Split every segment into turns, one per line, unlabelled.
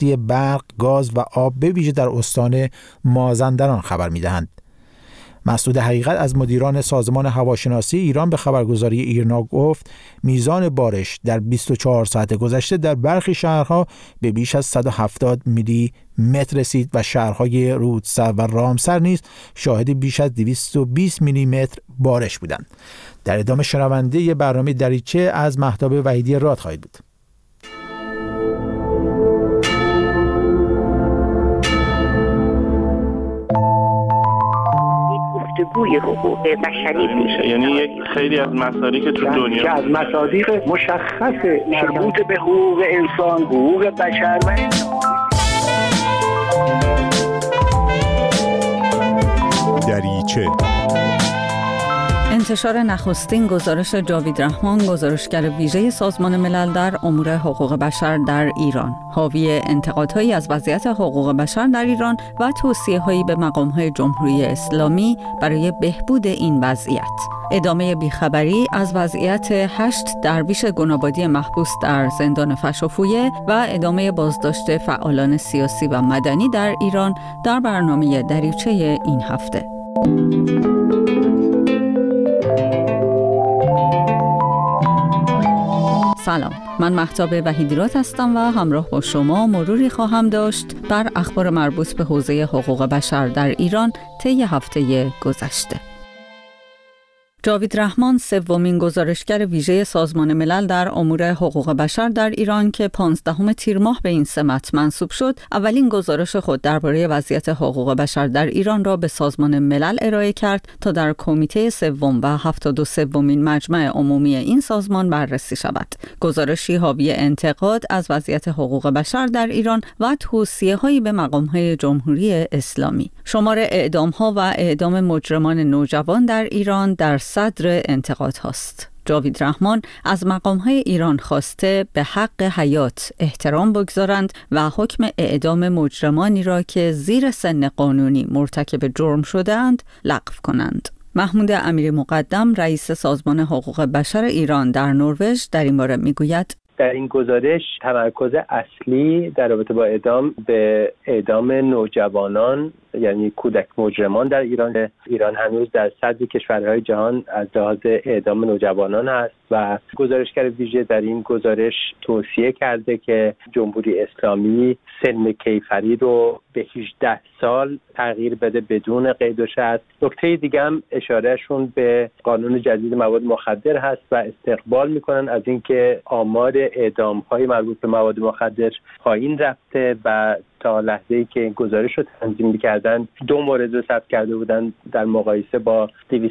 دسترسی برق، گاز و آب به ویژه در استان مازندران خبر می‌دهند. مسعود حقیقت از مدیران سازمان هواشناسی ایران به خبرگزاری ایرنا گفت میزان بارش در 24 ساعت گذشته در برخی شهرها به بیش از 170 میلی متر رسید و شهرهای رودسر و رامسر نیز شاهد بیش از 220 میلی متر بارش بودند. در ادامه شنونده برنامه دریچه از مهتاب وحیدی راد خواهید بود.
گفتگوی حقوق بشری میشه،
یعنی یک خیلی از مصادیق که تو دنیا
از مصادیق مشخص مربوط به حقوق انسان، حقوق بشر و
دریچه.
انتشار نخستین گزارش جاوید رحمان، گزارشگر ویژه سازمان ملل در امور حقوق بشر در ایران، حاوی انتقادهایی از وضعیت حقوق بشر در ایران و توصیه‌هایی به مقام‌های جمهوری اسلامی برای بهبود این وضعیت. ادامه بیخبری از وضعیت 8 درویش گنابادی محبوس در زندان فشافویه و ادامه بازداشت فعالان سیاسی و مدنی در ایران در برنامه دریچه این هفته. سلام، من مهتاب وحیدی راد هستم و همراه با شما مروری خواهم داشت بر اخبار مربوط به حوزه حقوق بشر در ایران طی هفته گذشته. جاوید رحمان، سومین گزارشگر ویژه سازمان ملل در امور حقوق بشر در ایران که 15 تیر ماه به این سمت منصوب شد، اولین گزارش خود درباره وضعیت حقوق بشر در ایران را به سازمان ملل ارائه کرد تا در کمیته سوم و 73مین مجمع عمومی این سازمان بررسی شود. گزارشی حاوی انتقاد از وضعیت حقوق بشر در ایران و توصیه‌هایی به مقام‌های جمهوری اسلامی. شمار اعدام‌ها و اعدام مجرمان نوجوان در ایران در صدر انتقاد هاست. جاوید رحمان از مقام‌های ایران خواسته به حق حیات احترام بگذارند و حکم اعدام مجرمانی را که زیر سن قانونی مرتکب جرم شده‌اند لغو کنند. محمود امیری مقدم، رئیس سازمان حقوق بشر ایران در نروژ، در این باره میگوید:
در این گزارش تمرکز اصلی در رابطه با به اعدام نوجوانان، یعنی کودک مجرمان در ایران هنوز در صدر کشورهای جهان از لحاظ اعدام نوجوانان است و گزارشگر ویژه در این گزارش توصیه کرده که جمهوری اسلامی سن کیفری رو به 18 سال تغییر بده بدون قید و شرط. نکته دیگه هم اشارهشون به قانون جدید مواد مخدر هست و استقبال میکنن از اینکه آمار اعدام‌های مربوط به مواد مخدر پایین رفته و تا لحظه‌ای که گزارش رو تنظیم می‌کردن 2 مورد رو ثبت کرده بودن در مقایسه با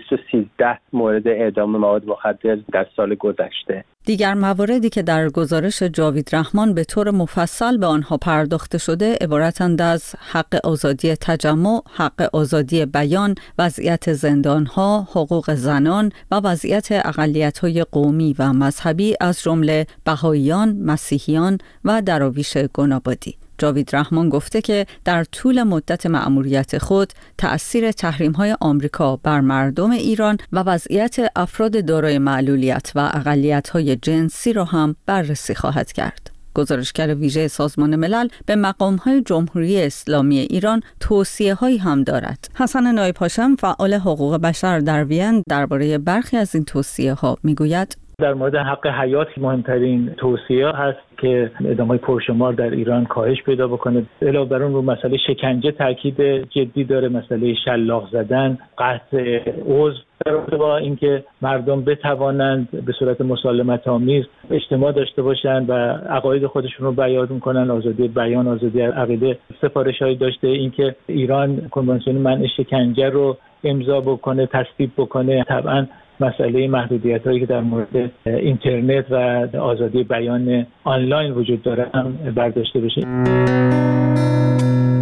213 مورد اعدام مواد مخدر در سال گذشته.
دیگر مواردی که در گزارش جاوید رحمان به طور مفصل به آنها پرداخته شده عبارتند از حق آزادی تجمع، حق آزادی بیان، وضعیت زندان‌ها، حقوق زنان و وضعیت اقلیت‌های قومی و مذهبی از جمله بهائیان، مسیحیان و دراویش گنابادی. جاوید رحمان گفته که در طول مدت مأموریت خود تأثیر تحریم‌های آمریکا بر مردم ایران و وضعیت افراد دارای معلولیت و اقلیت‌های جنسی را هم بررسی خواهد کرد. گزارشگر ویژه سازمان ملل به مقام‌های جمهوری اسلامی ایران توصیه‌هایی هم دارد. حسن نایب هاشم، فعال حقوق بشر در وین، درباره برخی از این توصیه‌ها میگوید:
در مورد حق حیات مهمترین توصیه هست که اعدام‌های پرشمار در ایران کاهش پیدا بکنه. علاوه بر اون رو مسئله شکنجه تاکید جدی داره، مسئله شلاق زدن، قطع عضو، در رابطه با اینکه مردم بتوانند به صورت مسالمت‌آمیز اجتماع داشته باشند و عقاید خودشون رو بیان کنن، آزادی بیان، آزادی عقیده. سفارش‌هایی داشته اینکه ایران کنوانسیون منع شکنجه رو امضا بکنه، تصویب بکنه. طبعاً مسئله محدودیت‌هایی که در مورد اینترنت و آزادی بیان آنلاین وجود داره هم برداشته بشه.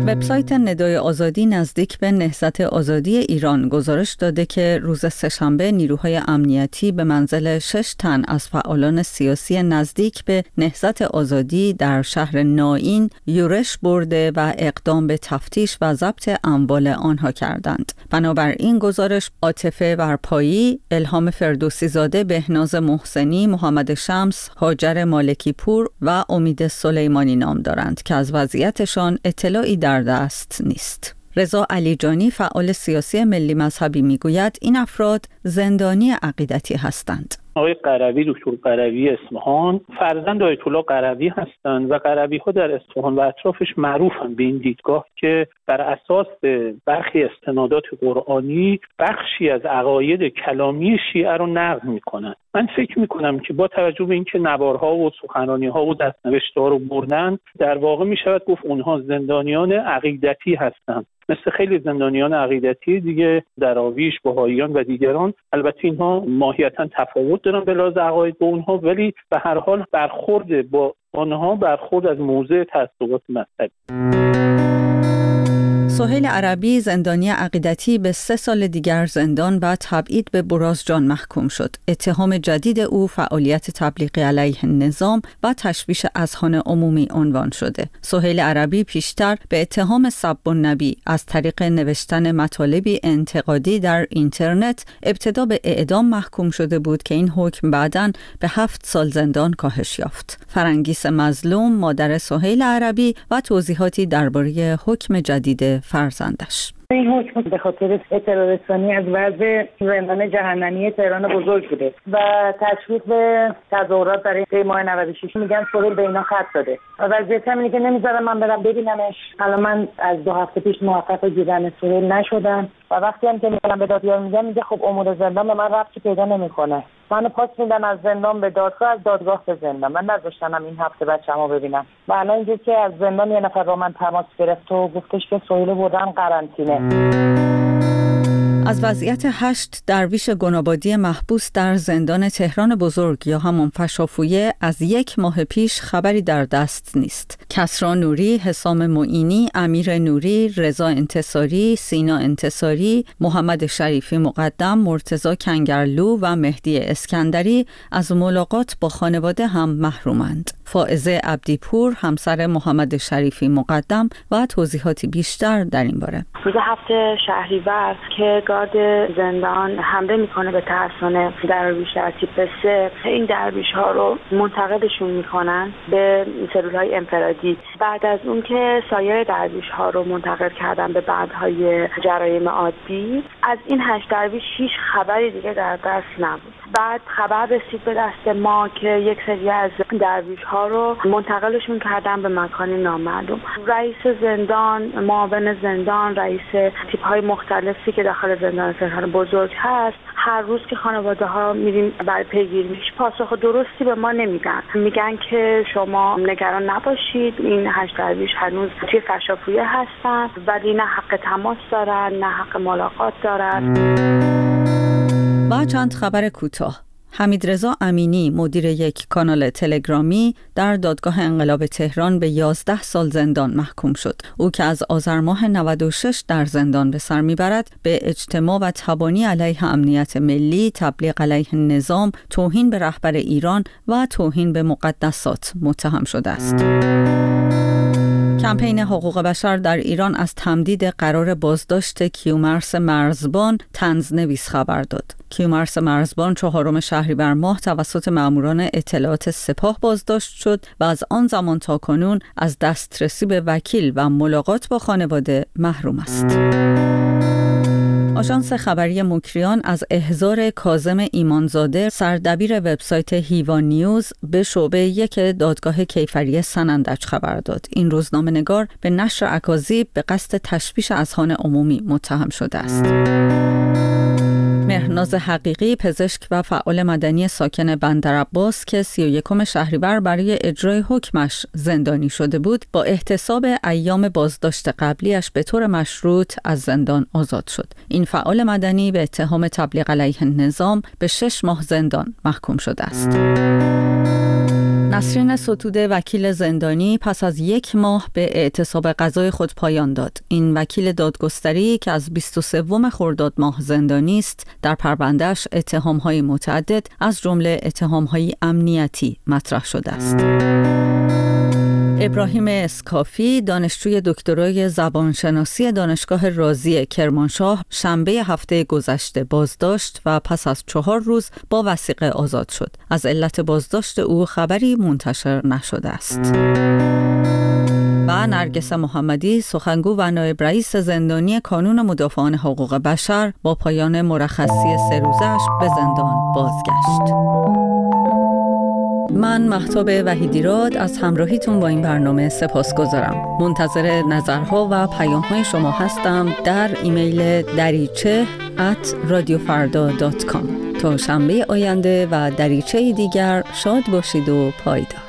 وبسایت ندای آزادی نزدیک به نهضت آزادی ایران گزارش داده که روز سه‌شنبه نیروهای امنیتی به منزل 6 تن از فعالان سیاسی نزدیک به نهضت آزادی در شهر نائین یورش برده و اقدام به تفتیش و ضبط اموال آنها کردند. بنابراین گزارش عاطفه ورپایی، الهام فردوسی زاده، بهناز محسنی، محمد شمس، هاجر مالکی پور و امید سلیمانی نام دارند که از وضعیتشان اطلاعی در دست نیست. رضا علیجانی فعال سیاسی ملی مذهبی میگوید این افراد زندانی عقیدتی هستند.
آقای قروی، دکتر قروی اصفهان فرزند آیت الله قروی هستند و قروی ها در اصفهان و اطرافش معروفن به این دیدگاه که بر اساس برخی استنادات قرآنی بخشی از عقاید کلامی شیعه رو نقض میکنن. من فکر میکنم که با توجه به اینکه نوارها و سخنرانی‌ها و دست‌نوشته‌ها رو بردن، در واقع میشود گفت اونها زندانیان عقیدتی هستند، مثل خیلی زندانیان عقیدتی دیگه، دراویش، بهائیان و دیگران. البته اینها ماهیتاً تفاوت دارن به لحاظ عقاید با اونها، ولی به هر حال برخورد با آنها برخورد از موضع تعصبات مذهبی.
سهیل عربی زندانی عقیدتی به 3 سال دیگر زندان و تبعید به برازجان محکوم شد. اتهام جدید او فعالیت تبلیغی علیه نظام و تشویش اذهان عمومی عنوان شده. سهیل عربی پیشتر به اتهام سب النبی از طریق نوشتن مطالبی انتقادی در اینترنت ابتدا به اعدام محکوم شده بود که این حکم بعداً به 7 سال زندان کاهش یافت. فرنگیس مظلوم مادر سهیل عربی و توضیحاتی درباره حکم جدید فرزندش.
این حکم به خاطر اطلاع رسانی از وضع زندان جهنمی تهران بزرگ بوده و تشویق به تظاهرات برای ماه 96 میگن سهیل به اینا خط داده و وضعیت هم اینه که نمیذارم من برم ببینمش. الان من از 2 هفته پیش موفق دیدن سهیل نشدم و وقتی هم که میگم به دادیار میگه خب امور زندان به من ربطی پیدا نمیکنه. منو پاس میدن از زندان به دادگاه، از دادگاه به زندان. من نذاشتم این هفته بچه‌مو ببینم و الان اینجوری که از زندان یه نفر با من تماس گرفت و گفتش که سهیل بردن قرنطینه.
از وضعیت 8 درویش گنابادی محبوس در زندان تهران بزرگ یا همون فشافویه از 1 ماه پیش خبری در دست نیست. کسری نوری، حسام معینی، امیر نوری، رضا انتصاری، سینا انتصاری، محمد شریفی مقدم، مرتضی کنگرلو و مهدی اسکندری از ملاقات با خانواده هم محرومند. فائزه عبدیپور همسر محمد شریفی مقدم و توضیحاتی بیشتر در این باره.
روز 7 شهریور که گارد زندان حمله میکنه به تحصن درویش در تیپ 3، این درویش ها رو منتقلشون میکنن به سلولهای انفرادی. بعد از اون که سایر درویش ها رو منتقل کردن به بندهای جرایم عادی، از این 8 درویش هیچ خبری دیگه در دست نبود. بعد خبر رسید به دست ما که یک سری از درویش ها رو منتقلشون کردن به مکانی نامعلوم. رئیس زندان، معاون زندان، رئیس تیپ های مختلفی که داخل زندان تهران بزرگ هست، هر روز که خانواده ها میریم برای پیگیری هیچ پاسخ درستی به ما نمیدن. میگن که شما نگران نباشید، این 8 درویش هنوز توی فشافویه هستن ولی نه حق تماس دارن نه حق ملاقات دارن.
و چند خبر کوتاه. حمیدرضا امینی مدیر یک کانال تلگرامی در دادگاه انقلاب تهران به 11 سال زندان محکوم شد. او که از آذر ماه 96 در زندان به سر میبرد به اجتماع و تبانی علیه امنیت ملی، تبلیغ علیه نظام، توهین به رهبر ایران و توهین به مقدسات متهم شده است. کمپین حقوق بشر در ایران از تمدید قرار بازداشت کیومرث مرزبان طنزنویس خبر داد. کیومرث مرزبان 4 شهریور ماه توسط ماموران اطلاعات سپاه بازداشت شد و از آن زمان تا کنون از دسترسی به وکیل و ملاقات با خانواده محروم است. آژانس خبری مکریان از احضار کاظم ایمانزاده سردبیر وبسایت هیوا نیوز به شعبه 1 دادگاه کیفری سنندج خبر داد. این روزنامه‌نگار به نشر اکاذیب به قصد تشویش اذهان عمومی متهم شده است. مهرناز حقیقی پزشک و فعال مدنی ساکن بندرعباس که 31 شهریور برای اجرای حکمش زندانی شده بود با احتساب ایام بازداشت قبلیش به طور مشروط از زندان آزاد شد. این فعال مدنی به اتهام تبلیغ علیه نظام به 6 ماه زندان محکوم شده است. نسرین ستوده وکیل زندانی پس از 1 ماه به اعتصاب قضای خود پایان داد. این وکیل دادگستری که از 23 خرداد ماه زندانی است، در پرونده‌اش اتهام‌های متعدد از جمله اتهام‌های امنیتی مطرح شده است. ابراهیم اسکافی دانشجوی دکترای زبانشناسی دانشگاه رازی کرمانشاه شنبه هفته گذشته بازداشت و پس از 4 روز با وثیقه آزاد شد. از علت بازداشت او خبری منتشر نشده است. و نرگس محمدی سخنگو و نایب رئیس زندانی کانون مدافعان حقوق بشر با پایان مرخصی 3 روزه‌اش به زندان بازگشت. من مهتاب وحیدیراد از همراهیتون با این برنامه سپاسگزارم. منتظر نظرها و پیام‌های شما هستم در ایمیل dariche@radiofarda.com. تا شنبه آینده و دریچه دیگر شاد باشید و پایدار.